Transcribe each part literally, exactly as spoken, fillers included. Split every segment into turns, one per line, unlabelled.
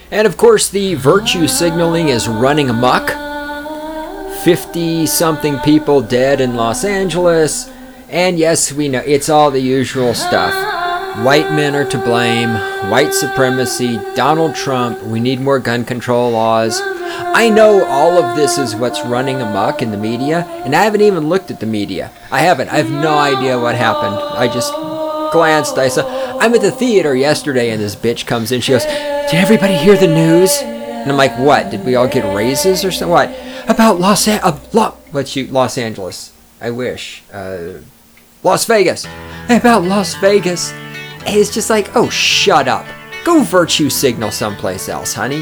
And of course, the virtue signaling is running amok. fifty-something people dead in Los Angeles. And yes, we know it's all the usual stuff. White men are to blame. White supremacy. Donald Trump. We need more gun control laws. I know all of this is what's running amok in the media. And I haven't even looked at the media. I haven't. I have no idea what happened. I just glanced. I saw. I'm at the theater yesterday and this bitch comes in. She goes, "Did everybody hear the news?" And I'm like, "What? Did we all get raises or something? What? About Los An- uh, Lo- What's you? Los Angeles. I wish. Uh, Las Vegas. About Las Vegas." And it's just like, oh, shut up. Go virtue signal someplace else, honey.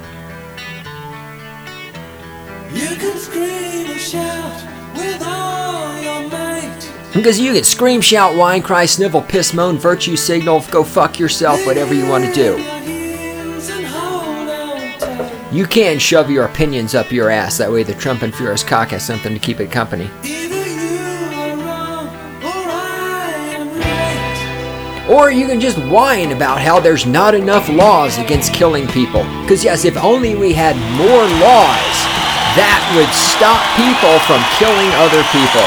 You can scream and shout with all your might.
Because you can scream, shout, whine, cry, snivel, piss, moan, virtue signal, go fuck yourself, whatever you want to do. You can shove your opinions up your ass. That way the Trump and Furious cock has something to keep it company. Or you can just whine about how there's not enough laws against killing people. Because yes, if only we had more laws, that would stop people from killing other people.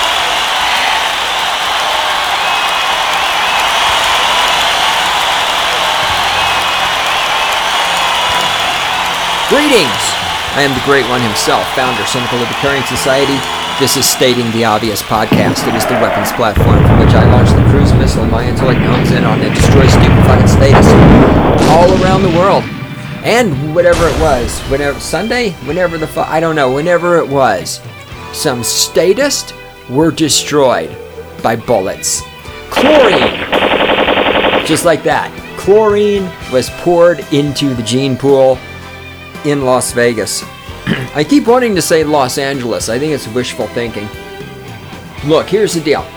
Greetings! I am the Great One himself, founder, Cynical Libertarian Society. This is Stating the Obvious podcast. It is the weapons platform from which I launch the cruise missile my intellect hones in on and destroy stupid fucking statists all around the world. And whatever it was, whenever Sunday, whenever the fuck, I don't know, whenever it was, some statists were destroyed by bullets. Chlorine, just like that. Chlorine was poured into the gene pool in Las Vegas. I keep wanting to say Los Angeles. I think it's wishful thinking. Look, here's the deal.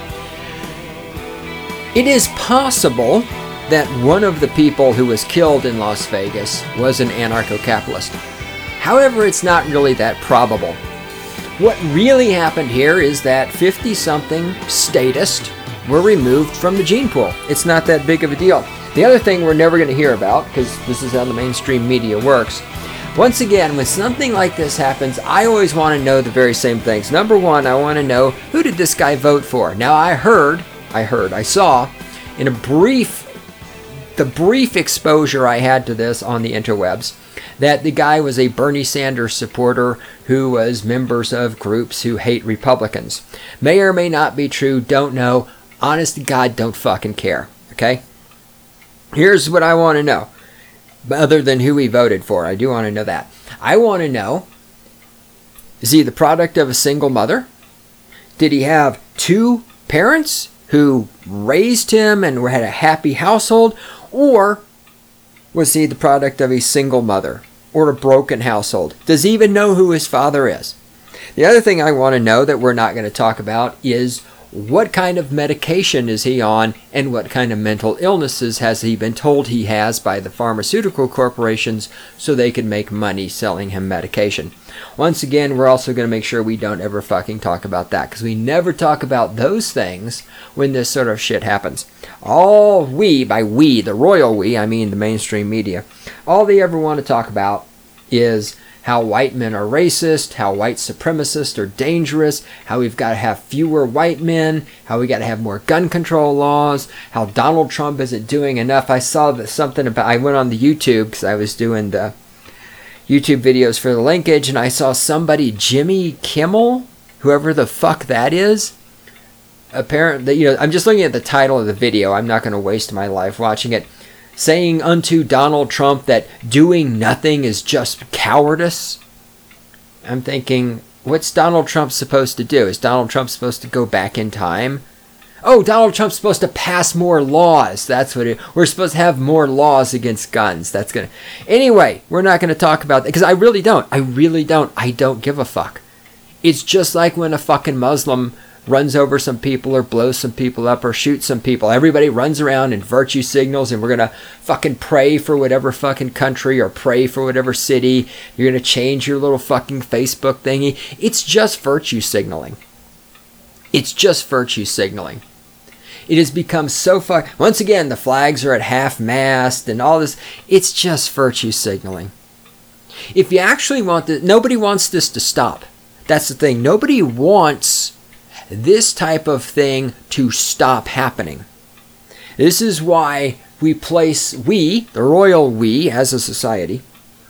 It is possible that one of the people who was killed in Las Vegas was an anarcho-capitalist. However, it's not really that probable. What really happened here is that fifty-something statists were removed from the gene pool. It's not that big of a deal. The other thing we're never going to hear about, because this is how the mainstream media works, once again, when something like this happens, I always want to know the very same things. Number one, I want to know, who did this guy vote for? Now, I heard, I heard, I saw, in a brief, the brief exposure I had to this on the interwebs, that the guy was a Bernie Sanders supporter who was members of groups who hate Republicans. May or may not be true, don't know. Honest to God, don't fucking care, okay? Here's what I want to know. Other than who he voted for. I do want to know that. I want to know, is he the product of a single mother? Did he have two parents who raised him and had a happy household? Or was he the product of a single mother or a broken household? Does he even know who his father is? The other thing I want to know that we're not going to talk about is, what kind of medication is he on, and what kind of mental illnesses has he been told he has by the pharmaceutical corporations so they can make money selling him medication? Once again, we're also going to make sure we don't ever fucking talk about that, because we never talk about those things when this sort of shit happens. All we, by we, the royal we, I mean the mainstream media, all they ever want to talk about is how white men are racist, how white supremacists are dangerous, how we've got to have fewer white men, how we got to have more gun control laws, how Donald Trump isn't doing enough. I saw that something about, I went on the YouTube because I was doing the YouTube videos for the linkage, and I saw somebody, Jimmy Kimmel, whoever the fuck that is, apparently, you know, I'm just looking at the title of the video. I'm not going to waste my life watching it. Saying unto Donald Trump that doing nothing is just cowardice. I'm thinking, what's Donald Trump supposed to do? Is Donald Trump supposed to go back in time? Oh, Donald Trump's supposed to pass more laws. That's what it, we're supposed to have more laws against guns. That's gonna. Anyway, we're not gonna talk about that because I really don't. I really don't. I don't give a fuck. It's just like when a fucking Muslim runs over some people or blows some people up or shoots some people. Everybody runs around and virtue signals, and we're going to fucking pray for whatever fucking country or pray for whatever city. You're going to change your little fucking Facebook thingy. It's just virtue signaling. It's just virtue signaling. It has become so far. Once again, the flags are at half-mast and all this. It's just virtue signaling. If you actually want this, nobody wants this to stop. That's the thing. Nobody wants this type of thing to stop happening. This is why we place, we, the royal we, as a society,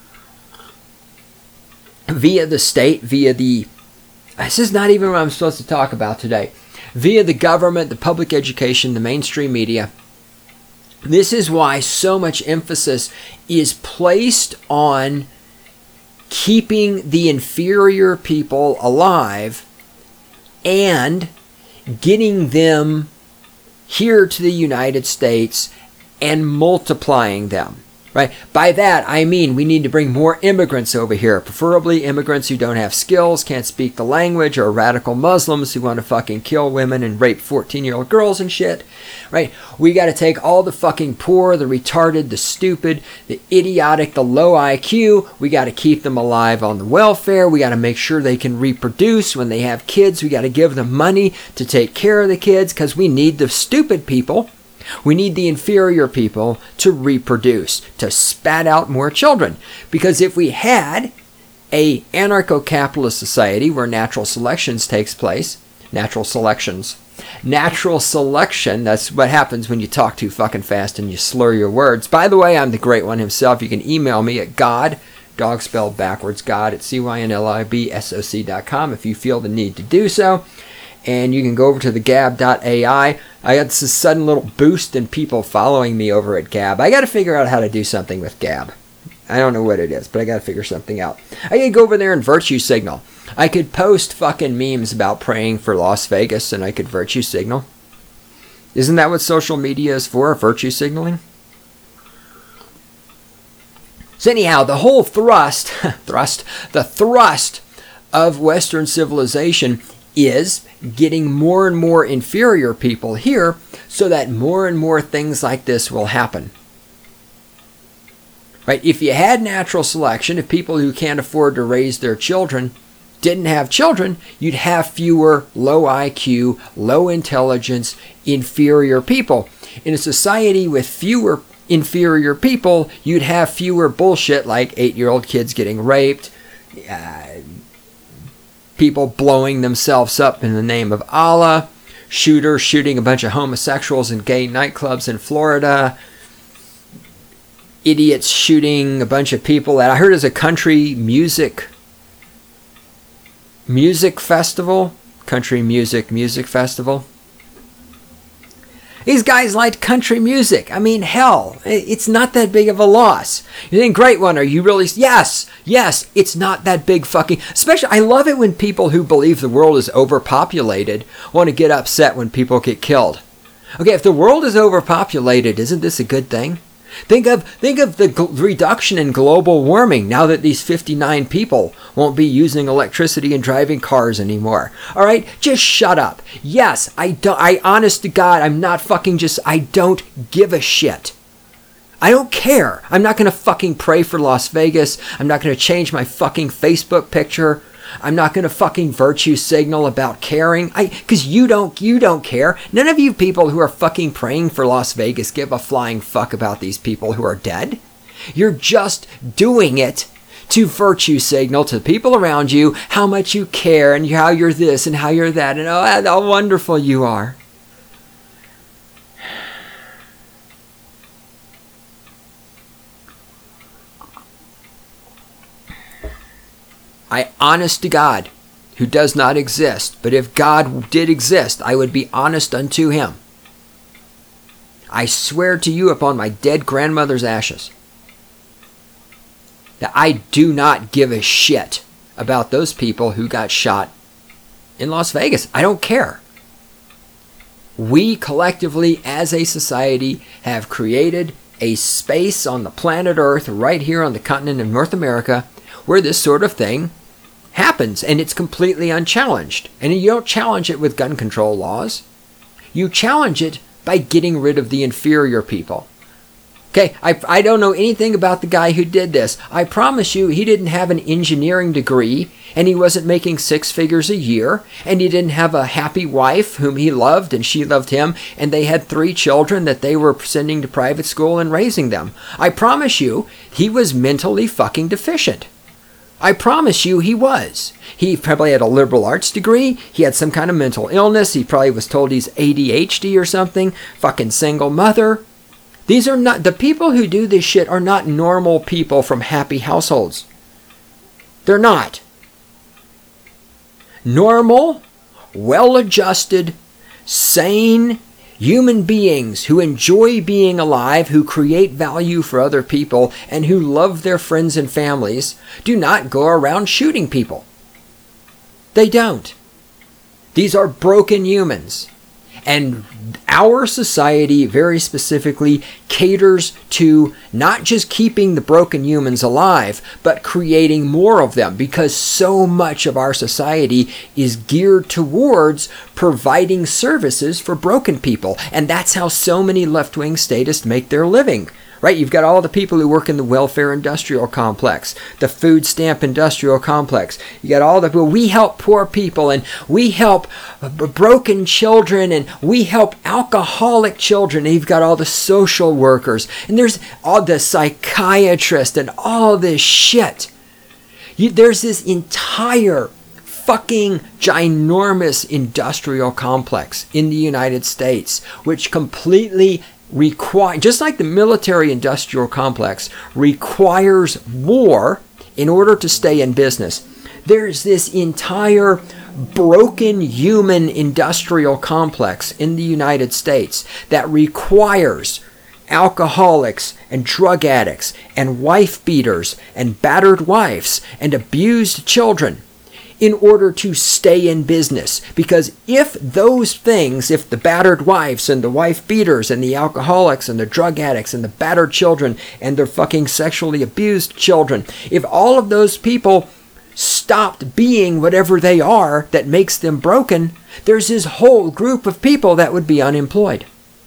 via the state, via the, this is not even what I'm supposed to talk about today, via the government, the public education, the mainstream media. This is why so much emphasis is placed on keeping the inferior people alive and getting them here to the United States and multiplying them. Right? By that, I mean we need to bring more immigrants over here, preferably immigrants who don't have skills, can't speak the language, or radical Muslims who want to fucking kill women and rape fourteen-year-old girls and shit. Right? We got to take all the fucking poor, the retarded, the stupid, the idiotic, the low I Q. We got to keep them alive on the welfare. We got to make sure they can reproduce. When they have kids, we got to give them money to take care of the kids because we need the stupid people. We need the inferior people to reproduce, to spat out more children. Because if we had a anarcho-capitalist society where natural selections takes place, natural selections, natural selection, that's what happens when you talk too fucking fast and you slur your words. By the way, I'm the great one himself. You can email me at God, dog spelled backwards, God at C Y N L I B S O C dot com if you feel the need to do so. And you can go over to the gab dot A I. I got this sudden little boost in people following me over at Gab. I got to figure out how to do something with Gab. I don't know what it is, but I got to figure something out. I could go over there and virtue signal. I could post fucking memes about praying for Las Vegas and I could virtue signal. Isn't that what social media is for? Virtue signaling? So anyhow, the whole thrust, thrust, the thrust of Western civilization is getting more and more inferior people here so that more and more things like this will happen. Right? If you had natural selection, if people who can't afford to raise their children didn't have children, you'd have fewer low I Q, low intelligence, inferior people. In a society with fewer inferior people, you'd have fewer bullshit like eight-year-old kids getting raped, uh, people blowing themselves up in the name of Allah, shooters shooting a bunch of homosexuals in gay nightclubs in Florida, idiots shooting a bunch of people at, I heard there's a country music music festival, country music music festival. These guys liked country music. I mean, hell, it's not that big of a loss. You think, great one, are you really? Yes, yes, it's not that big fucking... Especially, I love it when people who believe the world is overpopulated want to get upset when people get killed. Okay, if the world is overpopulated, isn't this a good thing? Think of think of the gl- reduction in global warming now that these fifty-nine people won't be using electricity and driving cars anymore. All right, just shut up. Yes, I don't. I honest to God, I'm not fucking just. I don't give a shit. I don't care. I'm not gonna fucking pray for Las Vegas. I'm not gonna change my fucking Facebook picture. I'm not going to fucking virtue signal about caring. I, because you don't, you don't care. None of you people who are fucking praying for Las Vegas give a flying fuck about these people who are dead. You're just doing it to virtue signal to the people around you how much you care and how you're this and how you're that and oh, how wonderful you are. I, honest to God, who does not exist, but if God did exist, I would be honest unto him. I swear to you upon my dead grandmother's ashes that I do not give a shit about those people who got shot in Las Vegas. I don't care. We collectively, as a society, have created a space on the planet Earth, right here on the continent of North America, where this sort of thing happens, and it's completely unchallenged. And you don't challenge it with gun control laws. You challenge it by getting rid of the inferior people. Okay, I, I don't know anything about the guy who did this. I promise you, he didn't have an engineering degree, and he wasn't making six figures a year, and he didn't have a happy wife whom he loved, and she loved him, and they had three children that they were sending to private school and raising them. I promise you, he was mentally fucking deficient. I promise you he was. He probably had a liberal arts degree. He had some kind of mental illness. He probably was told he's A D H D or something. Fucking single mother. These are not, the people who do this shit are not normal people from happy households. They're not. Normal, well-adjusted, sane human beings who enjoy being alive, who create value for other people, and who love their friends and families, do not go around shooting people. They don't. These are broken humans. And our society very specifically caters to not just keeping the broken humans alive, but creating more of them, because so much of our society is geared towards providing services for broken people. And that's how so many left-wing statists make their living. Right? You've got all the people who work in the welfare industrial complex, the food stamp industrial complex. You got all the people. We help poor people, and we help broken children, and we help alcoholic children. And you've got all the social workers, and there's all the psychiatrists, and all this shit. You, there's this entire fucking ginormous industrial complex in the United States, which completely require, just like the military industrial complex requires war in order to stay in business. There's this entire broken human industrial complex in the United States that requires alcoholics and drug addicts and wife beaters and battered wives and abused children in order to stay in business. Because if those things, if the battered wives and the wife beaters and the alcoholics and the drug addicts and the battered children and the fucking sexually abused children, if all of those people stopped being whatever they are that makes them broken, there's this whole group of people that would be unemployed.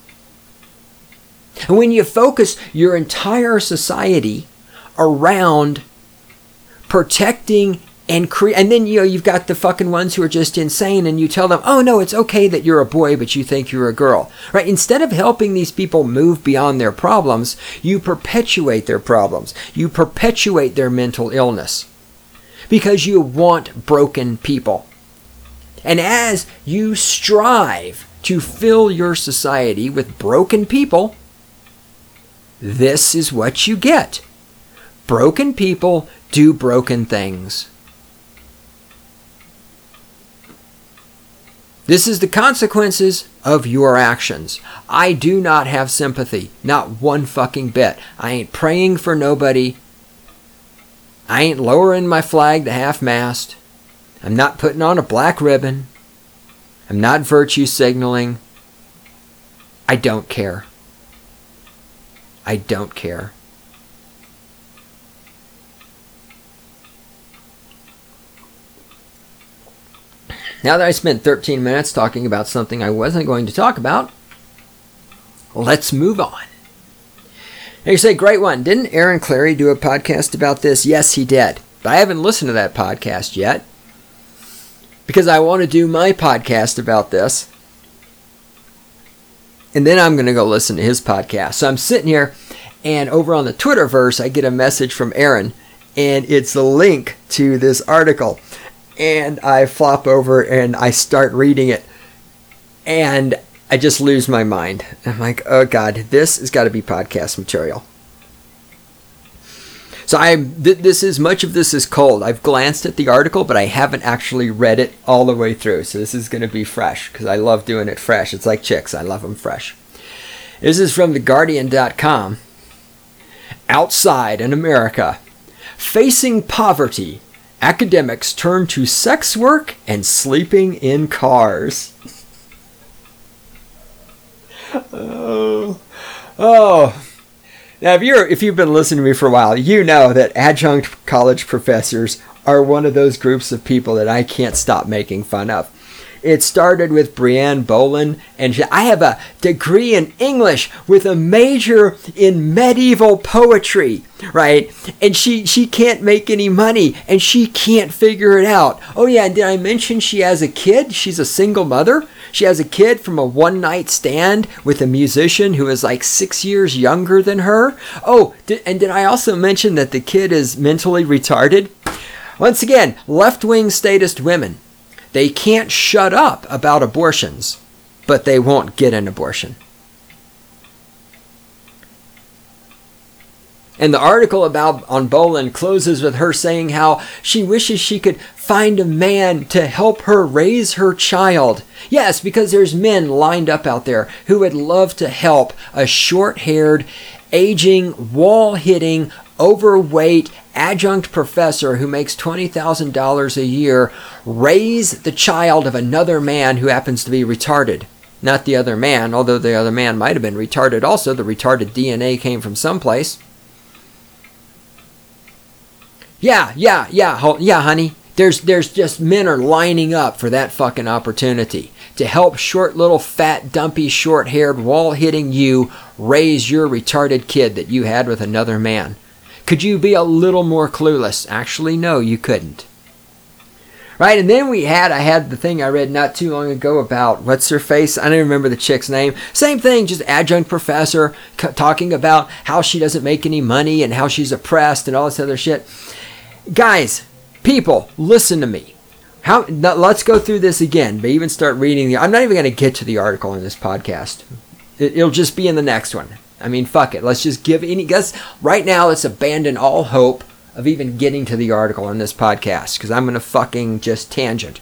And when you focus your entire society around protecting And cre- and then, you know, you've got the fucking ones who are just insane, and you tell them, oh no, it's okay that you're a boy, but you think you're a girl, right? Instead of helping these people move beyond their problems, you perpetuate their problems. You perpetuate their mental illness because you want broken people. And as you strive to fill your society with broken people, this is what you get. Broken people do broken things. This is the consequences of your actions. I do not have sympathy. Not one fucking bit. I ain't praying for nobody. I ain't lowering my flag to half-mast. I'm not putting on a black ribbon. I'm not virtue signaling. I don't care. I don't care. Now that I spent thirteen minutes talking about something I wasn't going to talk about, let's move on. Now you say, great one. Didn't Aaron Clarey do a podcast about this? Yes, he did. But I haven't listened to that podcast yet because I want to do my podcast about this. And then I'm going to go listen to his podcast. So I'm sitting here, and over on the Twitterverse, I get a message from Aaron, and it's a link to this article. And I flop over and I start reading it, and I just lose my mind. I'm like, oh God, this has got to be podcast material. So I, th- this is, much of this is cold. I've glanced at the article, but I haven't actually read it all the way through. So this is going to be fresh because I love doing it fresh. It's like chicks. I love them fresh. This is from the guardian dot com. Outside in America, facing poverty, academics turn to sex work and sleeping in cars. oh, oh. Now, if you're if you've been listening to me for a while, you know that adjunct college professors are one of those groups of people that I can't stop making fun of. It started with Brianne Boland, and she, I have a degree in English with a major in medieval poetry, right? And she, she can't make any money, and she can't figure it out. Oh yeah, and did I mention she has a kid? She's a single mother. She has a kid from a one-night stand with a musician who is like six years younger than her. Oh, did, and did I also mention that the kid is mentally retarded? Once again, left-wing statist women. They can't shut up about abortions, but they won't get an abortion. And the article about on Boland closes with her saying how she wishes she could find a man to help her raise her child. Yes, because there's men lined up out there who would love to help a short-haired, aging, wall-hitting, overweight adjunct professor who makes twenty thousand dollars a year raise the child of another man who happens to be retarded. Not the other man, although the other man might have been retarded also. The retarded D N A came from someplace. Yeah, yeah, yeah, yeah, honey. There's there's just men are lining up for that fucking opportunity to help short little fat dumpy short-haired wall-hitting you raise your retarded kid that you had with another man. Could you be a little more clueless? Actually, no, you couldn't. Right, and then we had, I had the thing I read not too long ago about, what's her face? I don't remember the chick's name. Same thing, just adjunct professor c- talking about how she doesn't make any money and how she's oppressed and all this other shit. Guys, people, listen to me. How? Now, let's go through this again, but even start reading the, I'm not even going to get to the article in this podcast. It, it'll just be in the next one. I mean, fuck it. Let's just give any, guys, right now let's abandon all hope of even getting to the article in this podcast, because I'm going to fucking just tangent.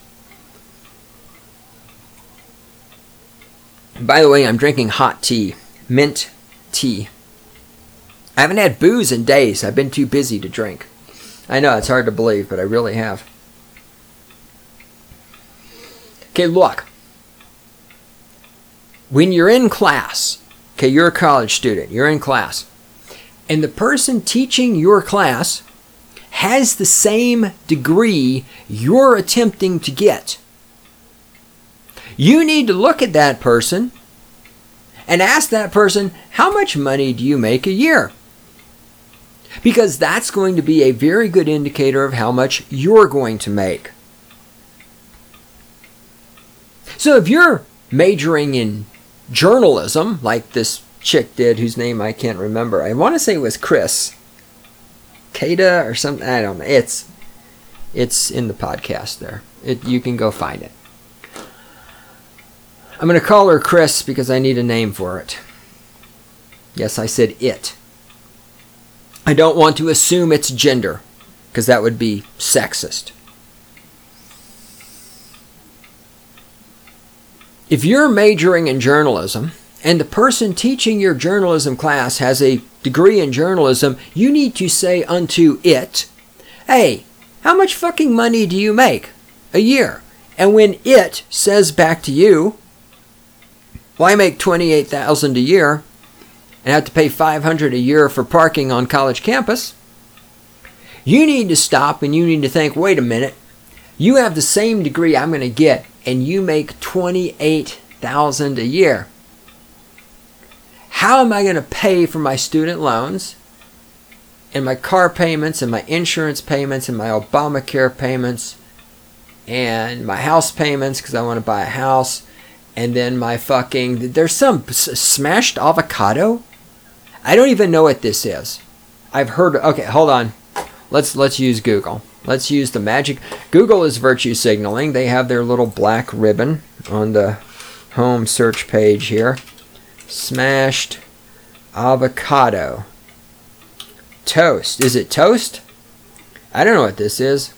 By the way, I'm drinking hot tea. Mint tea. I haven't had booze in days. I've been too busy to drink. I know, it's hard to believe, but I really have. Okay, look. When you're in class, okay, you're a college student, you're in class, and the person teaching your class has the same degree you're attempting to get. You need to look at that person and ask that person, how much money do you make a year? Because that's going to be a very good indicator of how much you're going to make. So if you're majoring in journalism, like this chick did, whose name I can't remember. I want to say it was Chris. Kada or something. I don't know. It's it's in the podcast there. It, you can go find it. I'm going to call her Chris because I need a name for it. Yes, I said it. I don't want to assume it's gender, because that would be sexist. If you're majoring in journalism, and the person teaching your journalism class has a degree in journalism, you need to say unto it, hey, how much fucking money do you make a year? And when it says back to you, well, I make twenty-eight thousand dollars a year, and have to pay five hundred dollars a year for parking on college campus, you need to stop and you need to think, wait a minute, you have the same degree I'm going to get, and you make twenty-eight thousand dollars a year. How am I going to pay for my student loans and my car payments and my insurance payments and my Obamacare payments and my house payments because I want to buy a house, and then my fucking, there's some smashed avocado? I don't even know what this is. I've heard, okay, hold on. Let's let's use Google. Let's use the magic. Google is virtue signaling. They have their little black ribbon on the home search page here. Smashed avocado. Toast. Is it toast? I don't know what this is.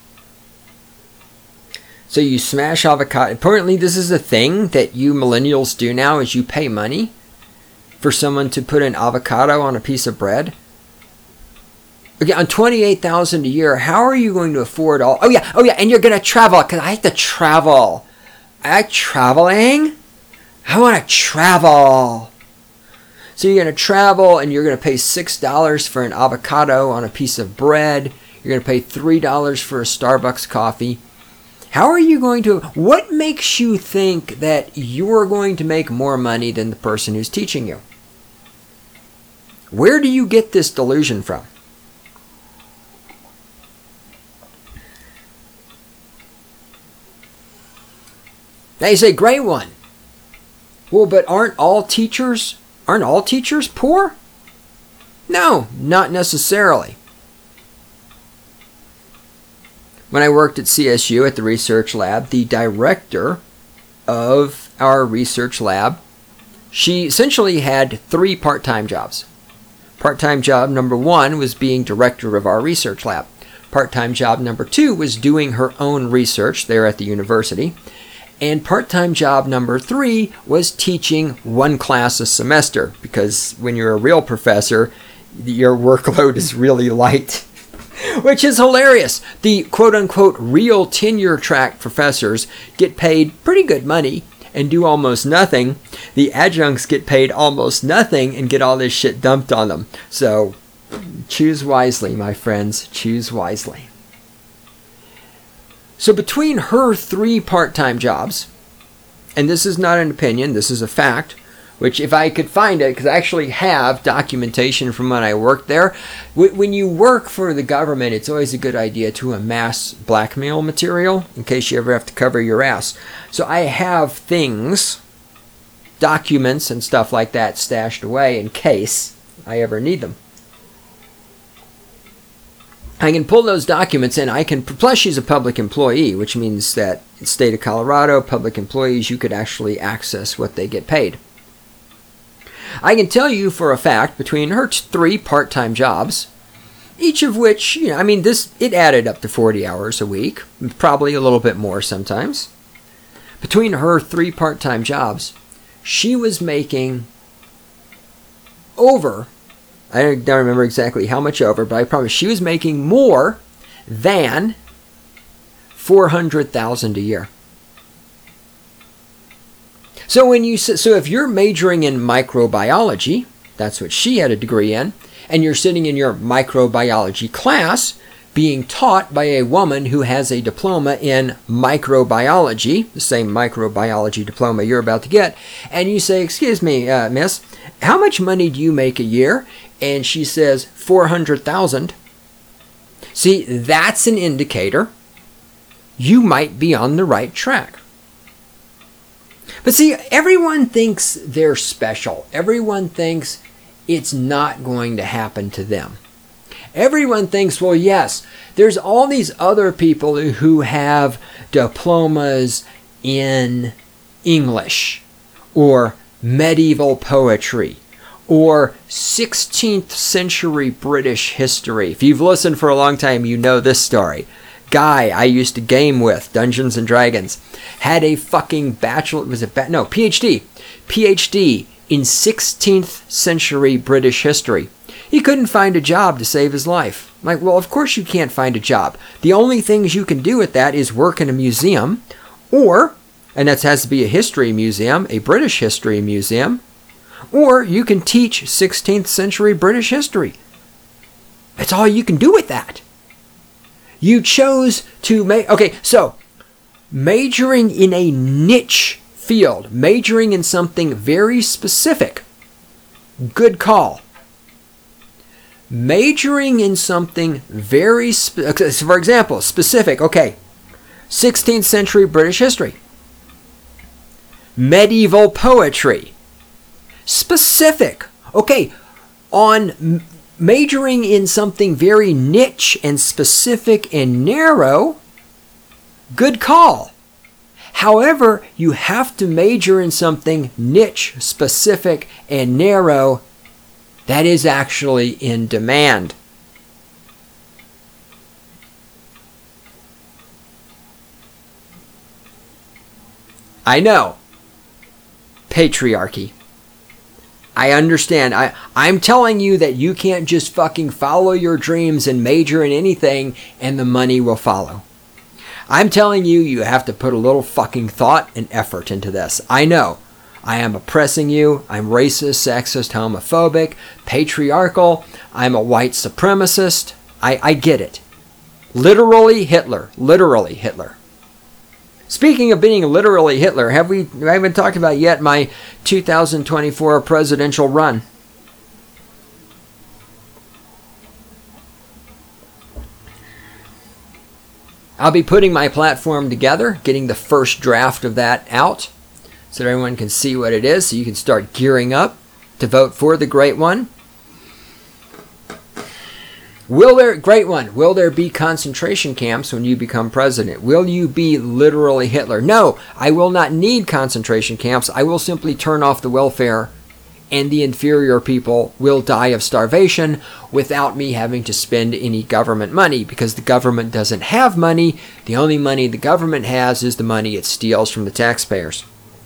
So you smash avocado. Apparently this is a thing that you millennials do now, is you pay money for someone to put an avocado on a piece of bread. Okay, on twenty-eight thousand dollars a year, how are you going to afford all? Oh yeah, oh yeah, and you're going to travel, because I like to travel. I like traveling. I want to travel. So you're going to travel, and you're going to pay six dollars for an avocado on a piece of bread. You're going to pay three dollars for a Starbucks coffee. How are you going to, what makes you think that you're going to make more money than the person who's teaching you? Where do you get this delusion from? Now you say, great one. Well, but aren't all teachers, aren't all teachers poor? No, not necessarily. When I worked at C S U at the research lab, the director of our research lab, she essentially had three part-time jobs. Part-time job number one was being director of our research lab. Part-time job number two was doing her own research there at the university. And part-time job number three was teaching one class a semester, because when you're a real professor, your workload is really light, which is hilarious. The quote-unquote real tenure-track professors get paid pretty good money and do almost nothing. The adjuncts get paid almost nothing and get all this shit dumped on them. So choose wisely, my friends. Choose wisely. So between her three part-time jobs, and this is not an opinion, this is a fact, which if I could find it, because I actually have documentation from when I worked there. When you work for the government, it's always a good idea to amass blackmail material in case you ever have to cover your ass. So I have things, documents and stuff like that stashed away in case I ever need them. I can pull those documents and I can, plus she's a public employee, which means that in the state of Colorado, public employees, you could actually access what they get paid. I can tell you for a fact, between her three part-time jobs, each of which, you know, I mean, this, it added up to forty hours a week, probably a little bit more sometimes. Between her three part-time jobs, she was making over, I don't remember exactly how much over, but I promise she was making more than four hundred thousand dollars a year. So when you so if you're majoring in microbiology, that's what she had a degree in, and you're sitting in your microbiology class being taught by a woman who has a diploma in microbiology, the same microbiology diploma you're about to get, and you say, "Excuse me, uh, miss, how much money do you make a year?" And she says, four hundred thousand dollars. See, that's an indicator you might be on the right track. But see, everyone thinks they're special. Everyone thinks it's not going to happen to them. Everyone thinks, well, yes, there's all these other people who have diplomas in English or medieval poetry or sixteenth century British history. If you've listened for a long time, you know this story. Guy I used to game with, Dungeons and Dragons, had a fucking bachelor, was it, ba- no, PhD, PhD in sixteenth century British history. He couldn't find a job to save his life. I'm like, well, of course you can't find a job. The only things you can do with that is work in a museum, or, and that has to be a history museum, a British history museum, or you can teach sixteenth century British history. That's all you can do with that. You chose to make, okay, so majoring in a niche field, majoring in something very specific, good call. Majoring in something very, spe- for example, specific, okay, sixteenth century British history, medieval poetry, specific, okay, on majoring in something very niche and specific and narrow, good call. However, you have to major in something niche, specific, and narrow that is actually in demand. I know. Patriarchy. I understand. I, I'm telling you that you can't just fucking follow your dreams and major in anything and the money will follow. I'm telling you, you have to put a little fucking thought and effort into this. I know. I am oppressing you. I'm racist, sexist, homophobic, patriarchal. I'm a white supremacist. I, I get it. Literally Hitler. Literally Hitler. Speaking of being literally Hitler, have we I haven't talked about yet my two thousand twenty-four presidential run. I'll be putting my platform together, getting the first draft of that out so that everyone can see what it is, so you can start gearing up to vote for the great one. Will there, great one, will there be concentration camps when you become president? Will you be literally Hitler? No, I will not need concentration camps. I will simply turn off the welfare, and the inferior people will die of starvation without me having to spend any government money, because the government doesn't have money. The only money the government has is the money it steals from the taxpayers.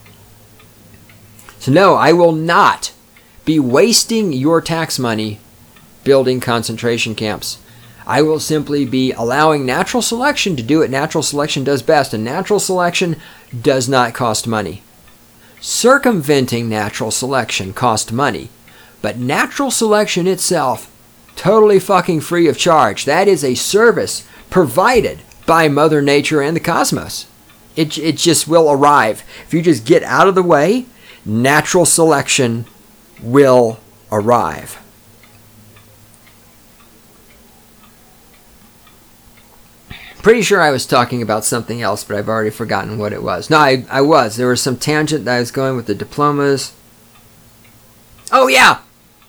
So no, I will not be wasting your tax money building concentration camps. I will simply be allowing natural selection to do what natural selection does best, and natural selection does not cost money. Circumventing natural selection costs money, but natural selection itself, totally fucking free of charge. That is a service provided by Mother Nature and the cosmos. It, it just will arrive. If you just get out of the way, natural selection will arrive. Pretty sure I was talking about something else, but I've already forgotten what it was. No, I, I was. There was some tangent that I was going with the diplomas. Oh, yeah!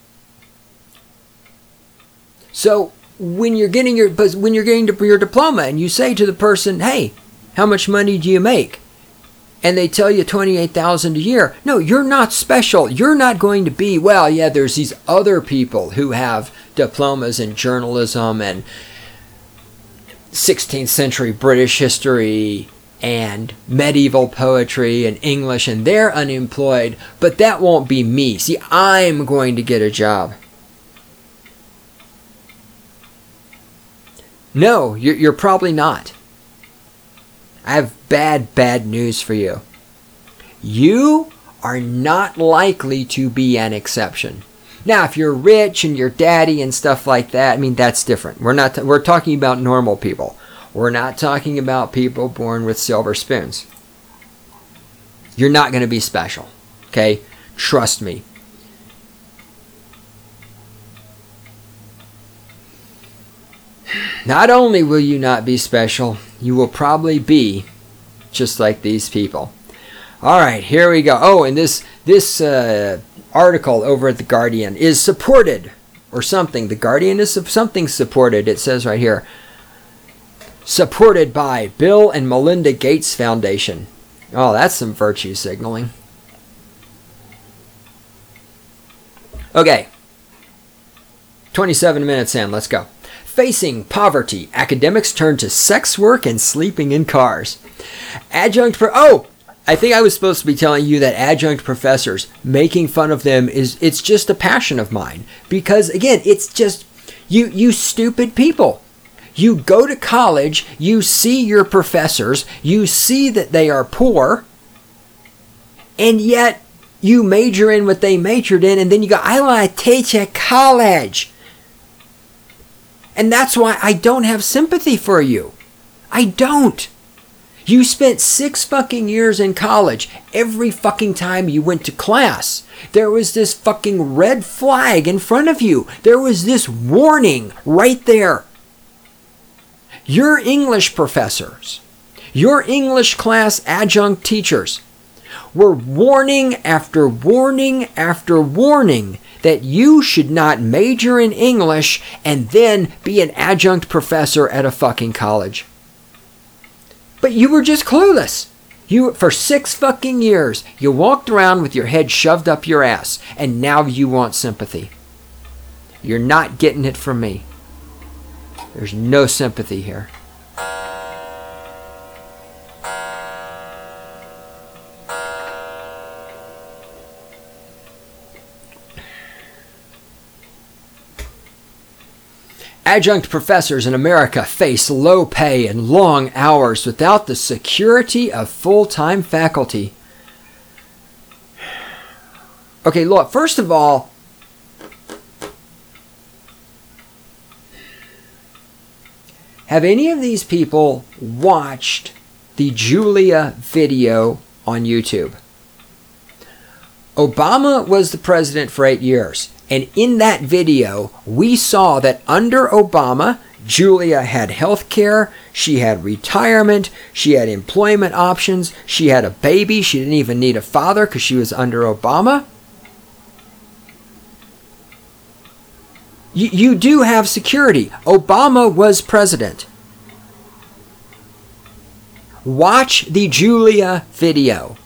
So, when you're getting your when you're getting your diploma and you say to the person, hey, how much money do you make? And they tell you twenty-eight thousand dollars a year. No, you're not special. You're not going to be, well, yeah, there's these other people who have diplomas in journalism and sixteenth century British history and medieval poetry and English, and they're unemployed, but that won't be me. See, I'm going to get a job. No, you're, you're probably not. I have bad, bad news for you. You are not likely to be an exception. Now, if you're rich and your daddy and stuff like that, I mean, that's different. We're not. T- we're talking about normal people. We're not talking about people born with silver spoons. You're not going to be special, okay? Trust me. Not only will you not be special, you will probably be just like these people. All right, here we go. Oh, and this this uh, article over at The Guardian is supported, or something. The Guardian is something supported. It says right here, supported by Bill and Melinda Gates Foundation. Oh, that's some virtue signaling. Okay, twenty-seven minutes in. Let's go. Facing poverty, academics turn to sex work and sleeping in cars. Adjunct pro- Oh! I think I was supposed to be telling you that adjunct professors, making fun of them, is it's just a passion of mine. Because, again, it's just, you, you stupid people. You go to college, you see your professors, you see that they are poor, and yet you major in what they majored in, and then you go, I want to teach at college. And that's why I don't have sympathy for you. I don't. You spent six fucking years in college. Every fucking time you went to class, there was this fucking red flag in front of you. There was this warning right there. Your English professors, your English class adjunct teachers were warning after warning after warning that you should not major in English and then be an adjunct professor at a fucking college. But you were just clueless. You, for six fucking years, you walked around with your head shoved up your ass, and now you want sympathy. You're not getting it from me. There's no sympathy here. Adjunct professors in America face low pay and long hours without the security of full-time faculty. Okay, look, first of all, have any of these people watched the Julia video on YouTube. Obama was the president for eight years. And in that video, we saw that under Obama, Julia had health care, she had retirement, she had employment options, she had a baby, she didn't even need a father because she was under Obama. You, you do have security. Obama was president. Watch the Julia video.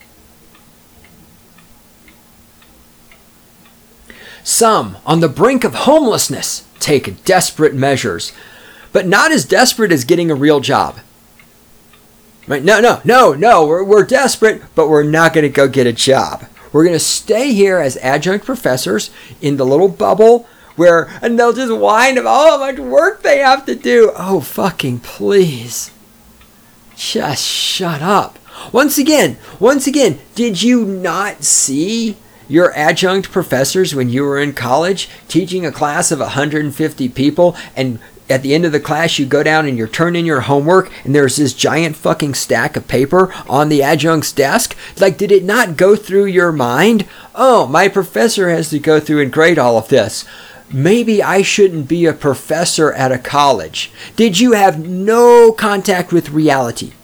Some, on the brink of homelessness, take desperate measures, but not as desperate as getting a real job. Right? No, no, no, no, we're, we're desperate, but we're not going to go get a job. We're going to stay here as adjunct professors in the little bubble where, and they'll just whine about how much work they have to do. Oh, fucking please. Just shut up. Once again, once again, did you not see your adjunct professors when you were in college teaching a class of one hundred fifty people, and at the end of the class you go down and you turn in your homework and there's this giant fucking stack of paper on the adjunct's desk? Like, did it not go through your mind? Oh, my professor has to go through and grade all of this. Maybe I shouldn't be a professor at a college. Did you have no contact with reality?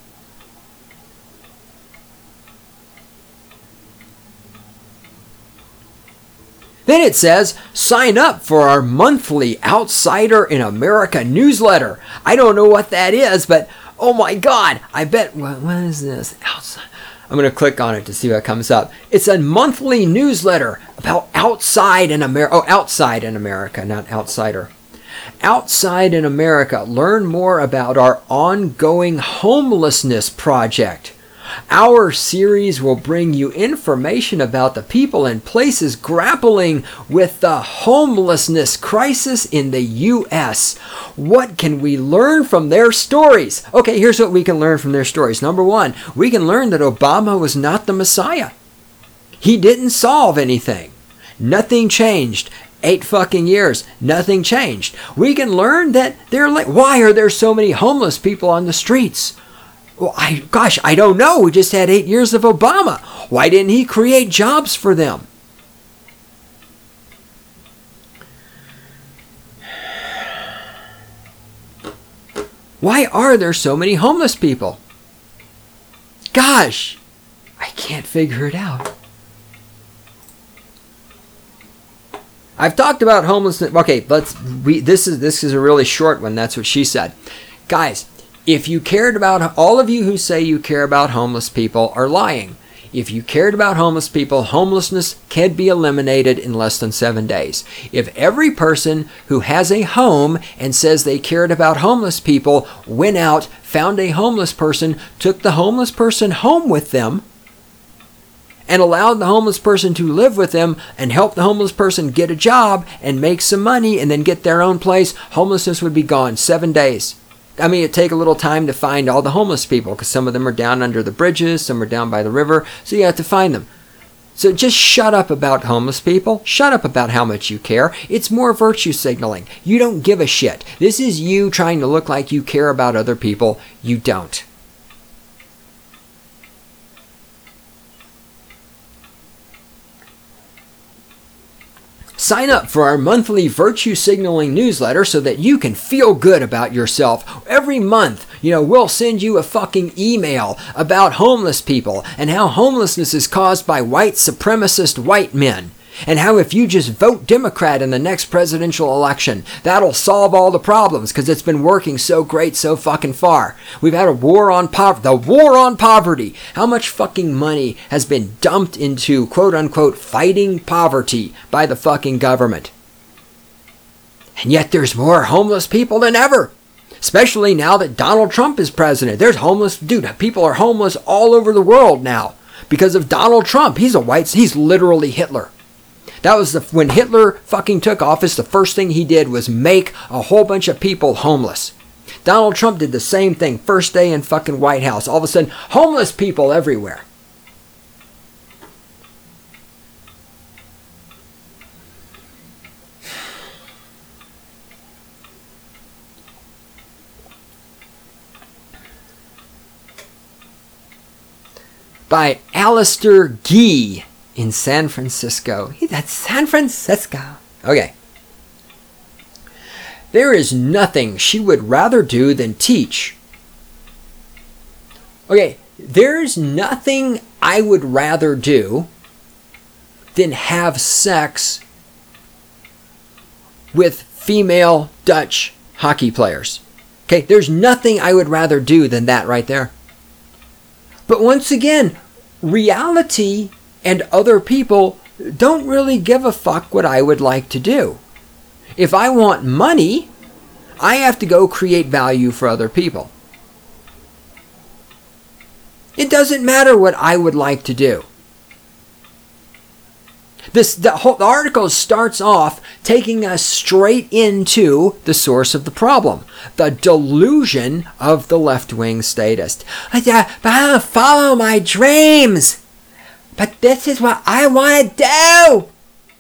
Then it says, sign up for our monthly Outsider in America newsletter. I don't know what that is, but oh my God, I bet, what, what is this? Outside. I'm going to click on it to see what comes up. It's a monthly newsletter about outside in America. Oh, outside in America, not outsider. Outside in America, learn more about our ongoing homelessness project. Our series will bring you information about the people and places grappling with the homelessness crisis in the U S. What can we learn from their stories? Okay, here's what we can learn from their stories. Number one, we can learn that Obama was not the Messiah. He didn't solve anything. Nothing changed. Eight fucking years, nothing changed. We can learn that they're like, why are there so many homeless people on the streets? Well, I, gosh, I don't know. We just had eight years of Obama. Why didn't he create jobs for them? Why are there so many homeless people? Gosh, I can't figure it out. I've talked about homelessness. Okay, let's. We, this is this is a really short one. That's what she said, guys. If you cared about, all of you who say you care about homeless people are lying. If you cared about homeless people, homelessness can be eliminated in less than seven days. If every person who has a home and says they cared about homeless people went out, found a homeless person, took the homeless person home with them, and allowed the homeless person to live with them and help the homeless person get a job and make some money and then get their own place, homelessness would be gone. Seven days. I mean, it'd take a little time to find all the homeless people because some of them are down under the bridges, some are down by the river, so you have to find them. So just shut up about homeless people. Shut up about how much you care. It's more virtue signaling. You don't give a shit. This is you trying to look like you care about other people. You don't. Sign up for our monthly virtue signaling newsletter so that you can feel good about yourself. Every month, you know, we'll send you a fucking email about homeless people and how homelessness is caused by white supremacist white men. And how if you just vote Democrat in the next presidential election, that'll solve all the problems because it's been working so great so fucking far. We've had a war on poverty. The war on poverty. How much fucking money has been dumped into quote unquote fighting poverty by the fucking government? And yet there's more homeless people than ever. Especially now that Donald Trump is president. There's homeless, dude, people are homeless all over the world now because of Donald Trump. He's a white, he's literally Hitler. That was the, when Hitler fucking took office, the first thing he did was make a whole bunch of people homeless. Donald Trump did the same thing first day in fucking White House. All of a sudden, homeless people everywhere. by Alistair Gee in San Francisco. That's San Francisco. Okay. There is nothing she would rather do than teach. Okay, there's nothing I would rather do than have sex with female Dutch hockey players. Okay, there's nothing I would rather do than that right there. But once again, reality and other people don't really give a fuck what I would like to do. If I want money, I have to go create value for other people. It doesn't matter what I would like to do. This the whole the article starts off taking us straight into the source of the problem, the delusion of the left-wing statist. I uh, follow my dreams, but this is what I want to do.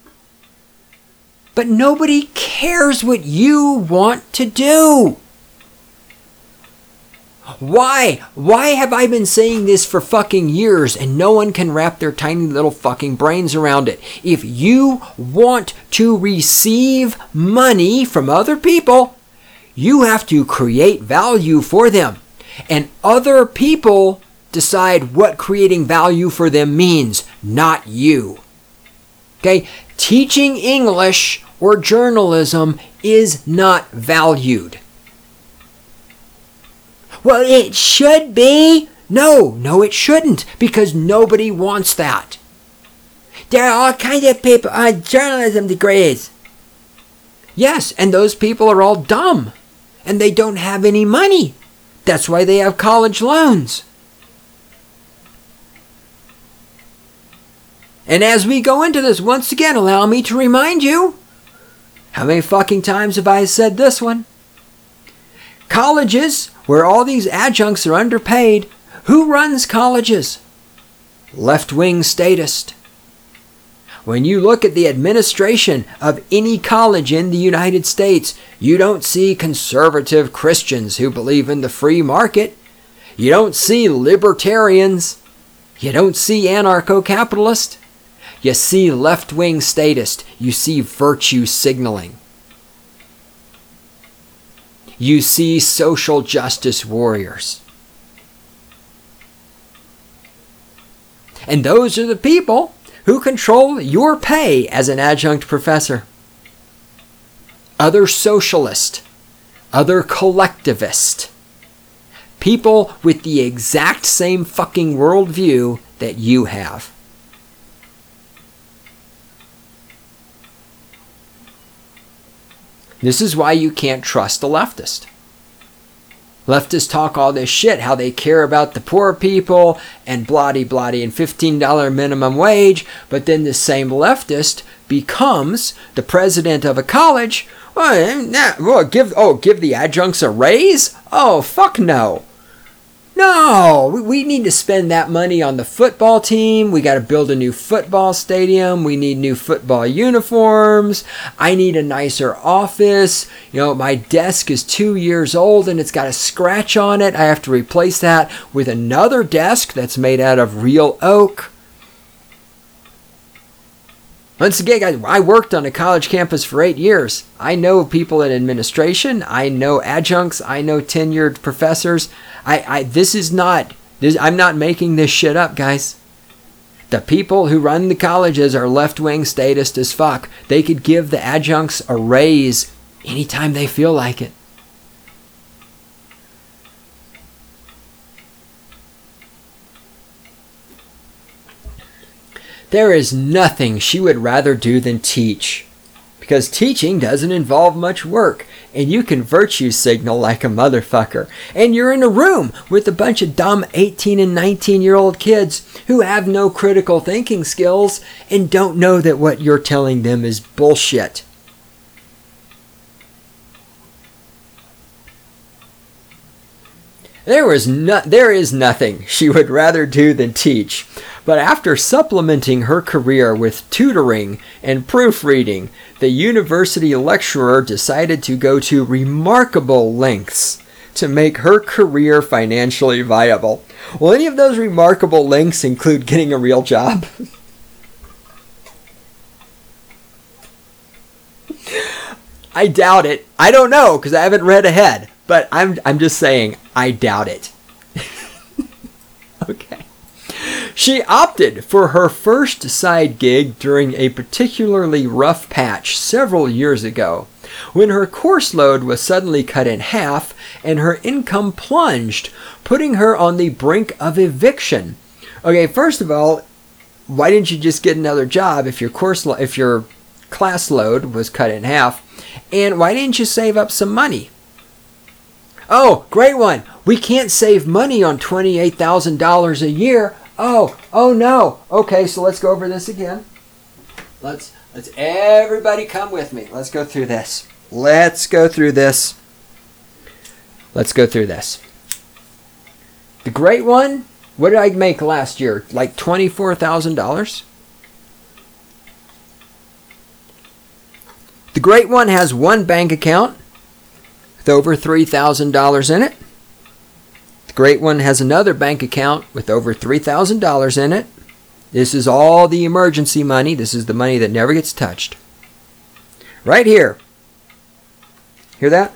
But nobody cares what you want to do. Why? Why have I been saying this for fucking years and no one can wrap their tiny little fucking brains around it? If you want to receive money from other people, you have to create value for them. And other people decide what creating value for them means, not you. Okay? Teaching English or journalism is not valued. Well, it should be. No, no, it shouldn't, because nobody wants that. There are all kinds of people on journalism degrees. Yes, and those people are all dumb, and they don't have any money. That's why they have college loans. And as we go into this, once again, allow me to remind you, how many fucking times have I said this one? Colleges, where all these adjuncts are underpaid, who runs colleges? Left-wing statist. When you look at the administration of any college in the United States, you don't see conservative Christians who believe in the free market. You don't see libertarians. You don't see anarcho-capitalists. You see left-wing statist. You see virtue signaling. You see social justice warriors. And those are the people who control your pay as an adjunct professor. Other socialist, other collectivist, people with the exact same fucking worldview that you have. This is why you can't trust a leftist. Leftists talk all this shit, how they care about the poor people and blah-de-blah-de and fifteen dollars minimum wage, but then the same leftist becomes the president of a college. Oh, give, oh, give the adjuncts a raise? Oh, fuck no. No, we need to spend that money on the football team. We got to build a new football stadium. We need new football uniforms. I need a nicer office. You know, my desk is two years old and it's got a scratch on it. I have to replace that with another desk that's made out of real oak. Once again, guys, I worked on a college campus for eight years. I know people in administration. I know adjuncts. I know tenured professors. I, I this is not, this, I'm not making this shit up, guys. The people who run the colleges are left-wing statist as fuck. They could give the adjuncts a raise anytime they feel like it. There is nothing she would rather do than teach, because teaching doesn't involve much work, and you can virtue signal like a motherfucker, and you're in a room with a bunch of dumb eighteen and nineteen year old kids who have no critical thinking skills and don't know that what you're telling them is bullshit. There was no, there is nothing she would rather do than teach. But after supplementing her career with tutoring and proofreading, the university lecturer decided to go to remarkable lengths to make her career financially viable. Will any of those remarkable links include getting a real job? I doubt it. I don't know because I haven't read ahead. But I'm I'm just saying, I doubt it. Okay. She opted for her first side gig during a particularly rough patch several years ago, when her course load was suddenly cut in half and her income plunged, putting her on the brink of eviction. Okay, first of all, why didn't you just get another job if your course lo- if your class load was cut in half? And why didn't you save up some money? Oh, great one. We can't save money on twenty-eight thousand dollars a year. Oh, oh no. Okay, so let's go over this again. Let's let's everybody come with me. Let's go through this. Let's go through this. Let's go through this. The great one, what did I make last year? Like twenty-four thousand dollars? The great one has one bank account with over three thousand dollars in it. The great one has another bank account with over three thousand dollars in it. This is all the emergency money. This is the money that never gets touched. Right here. Hear that?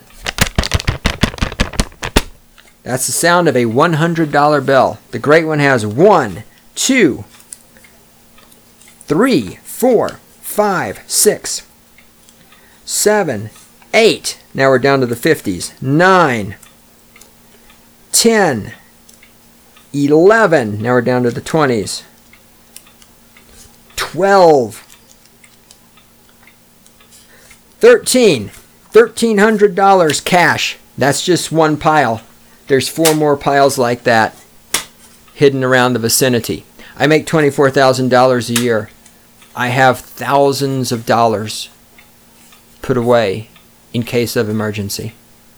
That's the sound of a one hundred dollar bill. The great one has one, two, three, four, five, six, seven, eight. Now we're down to the fifties. nine, ten, eleven. Now we're down to the twenties. twelve, thirteen. thirteen hundred dollars cash. That's just one pile. There's four more piles like that hidden around the vicinity. I make twenty-four thousand dollars a year. I have thousands of dollars put away in case of emergency.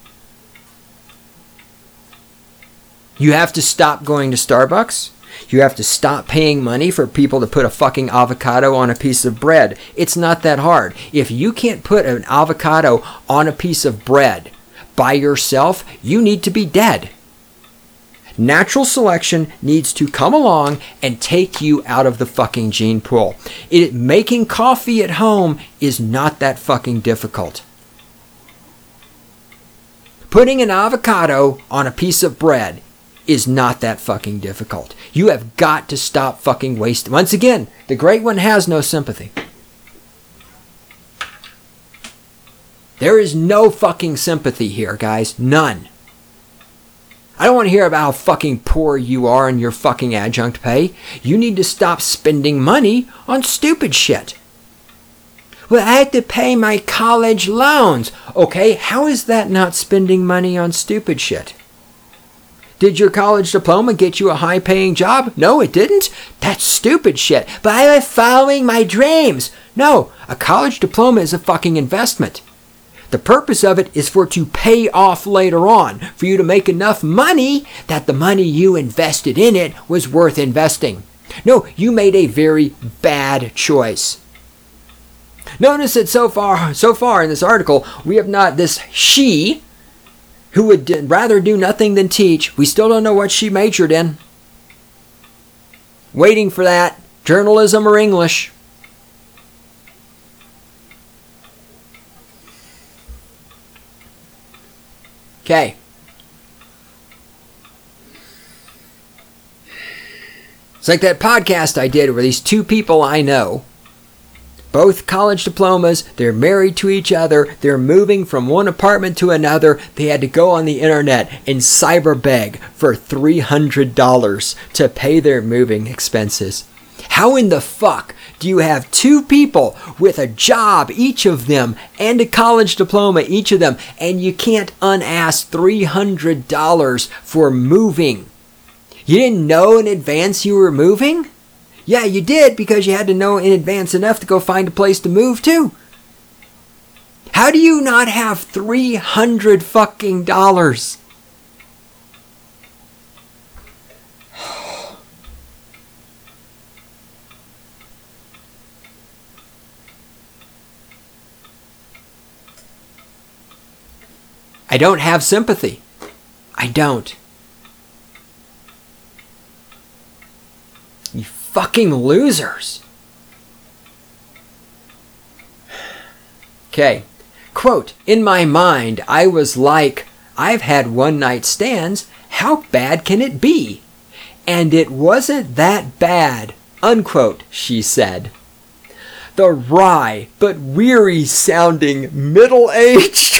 You have to stop going to Starbucks. You have to stop paying money for people to put a fucking avocado on a piece of bread. It's not that hard. If you can't put an avocado on a piece of bread by yourself, you need to be dead. Natural selection needs to come along and take you out of the fucking gene pool. It, making coffee at home is not that fucking difficult. Putting an avocado on a piece of bread is not that fucking difficult. You have got to stop fucking wasting. Once again, the great one has no sympathy. There is no fucking sympathy here, guys. None. I don't want to hear about how fucking poor you are in your fucking adjunct pay. You need to stop spending money on stupid shit. Well, I had to pay my college loans. Okay, how is that not spending money on stupid shit? Did your college diploma get you a high-paying job? No, it didn't. That's stupid shit. But I was following my dreams. No, a college diploma is a fucking investment. The purpose of it is for it to pay off later on, for you to make enough money that the money you invested in it was worth investing. No, you made a very bad choice. Notice that so far, so far in this article, we have not this she who would rather do nothing than teach. We still don't know what she majored in. Waiting for that. Journalism or English. Okay. It's like that podcast I did where these two people I know, both college diplomas, they're married to each other, they're moving from one apartment to another, they had to go on the internet and cyber beg for three hundred dollars to pay their moving expenses. How in the fuck do you have two people with a job, each of them, and a college diploma, each of them, and you can't unask three hundred dollars for moving? You didn't know in advance you were moving? Yeah, you did because you had to know in advance enough to go find a place to move to. How do you not have three hundred fucking dollars? I don't have sympathy. I don't. fucking losers. Okay. Quote, in my mind, I was like, I've had one night stands. How bad can it be? And it wasn't that bad, unquote, she said. The wry but weary sounding middle-aged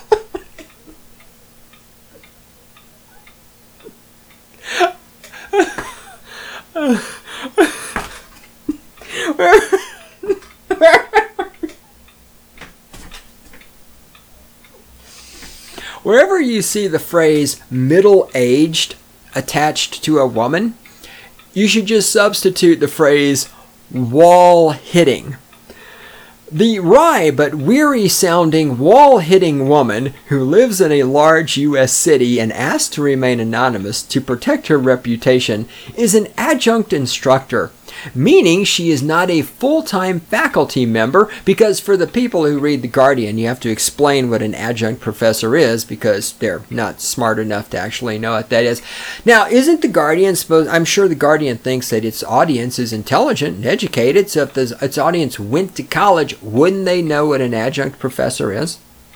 Wherever you see the phrase middle-aged attached to a woman, you should just substitute the phrase wall-hitting. The wry but weary-sounding wall-hitting woman who lives in a large U S city and asked to remain anonymous to protect her reputation is an adjunct instructor, meaning she is not a full-time faculty member, because for the people who read The Guardian, you have to explain what an adjunct professor is because they're not smart enough to actually know what that is. Now, isn't The Guardian supposed, I'm sure The Guardian thinks that its audience is intelligent and educated, so if the, its audience went to college, wouldn't they know what an adjunct professor is?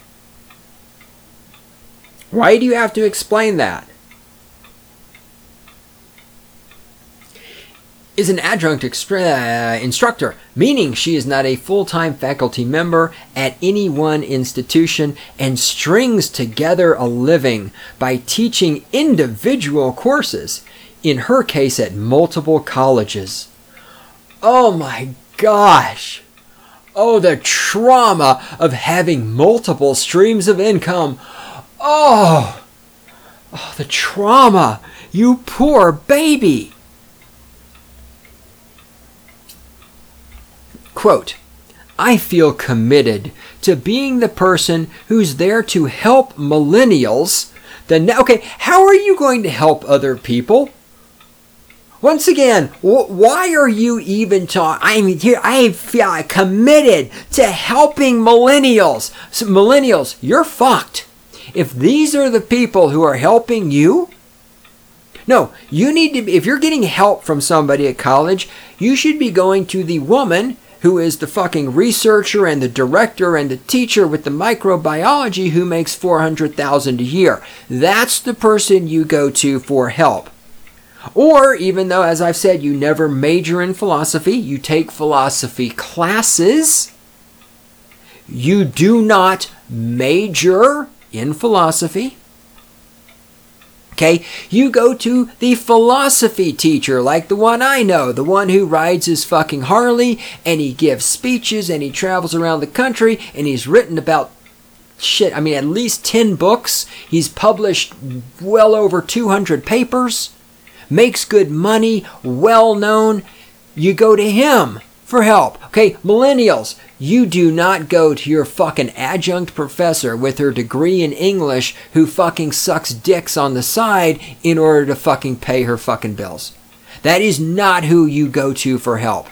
Why do you have to explain that? Is an adjunct extra, uh, instructor, meaning she is not a full-time faculty member at any one institution and strings together a living by teaching individual courses, in her case at multiple colleges. Oh my gosh! Oh, the trauma of having multiple streams of income. Oh, oh the trauma, you poor baby. Quote, I feel committed to being the person who's there to help millennials. The ne- okay, how are you going to help other people? Once again, wh- why are you even talking? I'm here. I feel committed to helping millennials. So millennials, you're fucked. If these are the people who are helping you, no, you need to. If you're getting help from somebody at college, you should be going to the woman who is the fucking researcher and the director and the teacher with the microbiology who makes four hundred thousand dollars a year. That's the person you go to for help. Or, even though, as I've said, you never major in philosophy, you take philosophy classes, you do not major in philosophy. Okay, you go to the philosophy teacher, like the one I know, the one who rides his fucking Harley, and he gives speeches, and he travels around the country, and he's written about shit, I mean, at least ten books. He's published well over two hundred papers, makes good money, well known. You go to him for help. Okay, millennials, you do not go to your fucking adjunct professor with her degree in English who fucking sucks dicks on the side in order to fucking pay her fucking bills. That is not who you go to for help.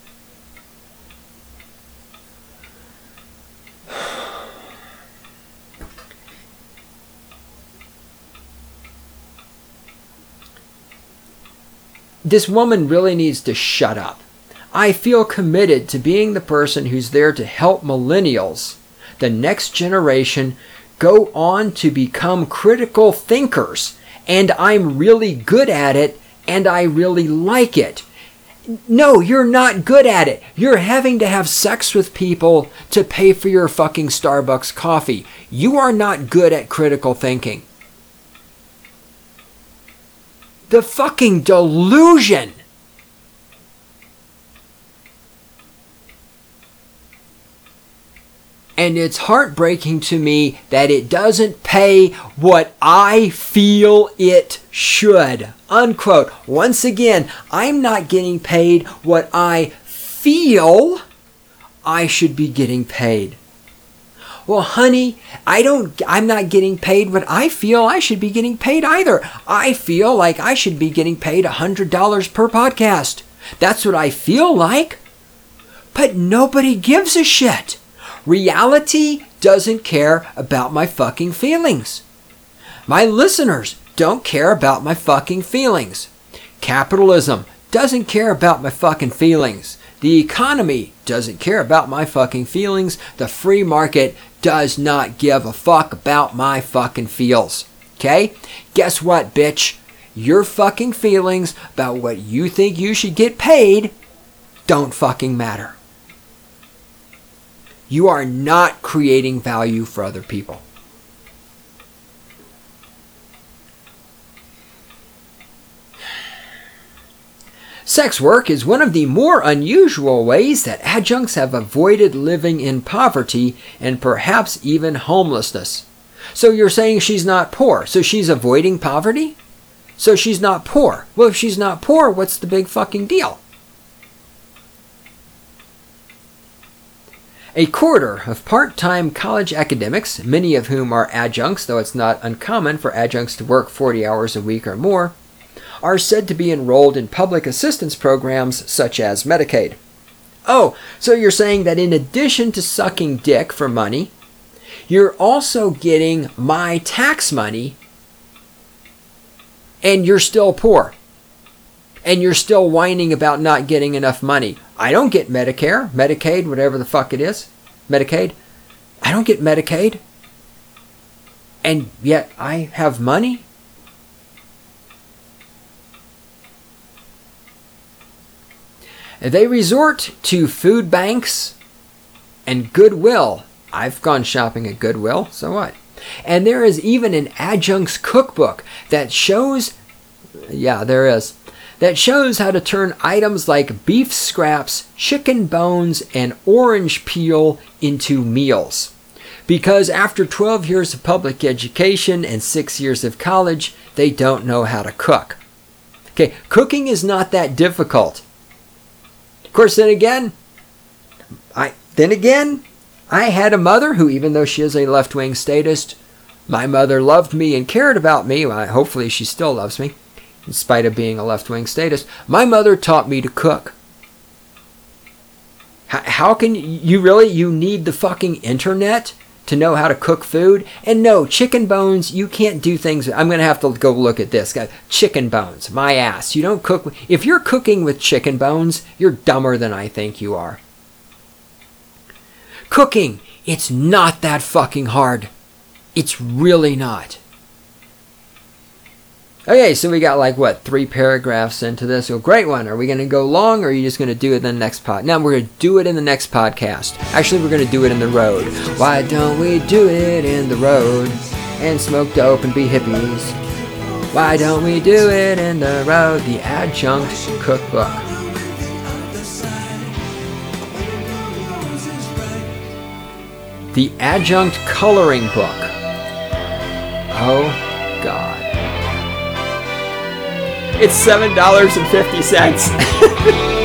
This woman really needs to shut up. I feel committed to being the person who's there to help millennials, the next generation, go on to become critical thinkers. And I'm really good at it, and I really like it. No, you're not good at it. You're having to have sex with people to pay for your fucking Starbucks coffee. You are not good at critical thinking. The fucking delusion. And it's heartbreaking to me that it doesn't pay what I feel it should. Unquote. Once again, I'm not getting paid what I feel I should be getting paid. Well, honey, I don't, I'm not getting paid what I feel I should be getting paid either. I feel like I should be getting paid one hundred dollars per podcast. That's what I feel like. But nobody gives a shit. Reality doesn't care about my fucking feelings. My listeners don't care about my fucking feelings. Capitalism doesn't care about my fucking feelings. The economy doesn't care about my fucking feelings. The free market does not give a fuck about my fucking feels. Okay? Guess what, bitch? Your fucking feelings about what you think you should get paid don't fucking matter. You are not creating value for other people. Sex work is one of the more unusual ways that adjuncts have avoided living in poverty and perhaps even homelessness. So you're saying she's not poor, so she's avoiding poverty? So she's not poor. Well, if she's not poor, what's the big fucking deal? A quarter of part-time college academics, many of whom are adjuncts, though it's not uncommon for adjuncts to work forty hours a week or more, are said to be enrolled in public assistance programs such as Medicaid. Oh, so you're saying that in addition to sucking dick for money, you're also getting my tax money and you're still poor. And you're still whining about not getting enough money. I don't get Medicare, Medicaid, whatever the fuck it is. Medicaid. I don't get Medicaid. And yet I have money. They resort to food banks and Goodwill. I've gone shopping at Goodwill, so what? And there is even an adjunct's cookbook that shows, yeah, there is, that shows how to turn items like beef scraps, chicken bones, and orange peel into meals. Because after twelve years of public education and six years of college, they don't know how to cook. Okay, cooking is not that difficult. Of course, then again, I then again, I had a mother who, even though she is a left-wing statist, my mother loved me and cared about me. Well, hopefully she still loves me, in spite of being a left-wing statist. My mother taught me to cook. How, how can you really, you need the fucking internet to know how to cook food? And no, chicken bones, you can't do things. I'm going to have to go look at this. Chicken bones, my ass. You don't cook. If you're cooking with chicken bones, you're dumber than I think you are. Cooking, it's not that fucking hard. It's really not. Okay, so we got like, what, three paragraphs into this. So great one. Are we going to go long, or are you just going to do it in the next pod? No, we're going to do it in the next podcast. Actually, we're going to do it in the road. Why don't we do it in the road and smoke dope and be hippies? Why don't we do it in the road? The Adjunct Cookbook. The Adjunct Coloring Book. Oh, God. It's seven dollars and fifty cents.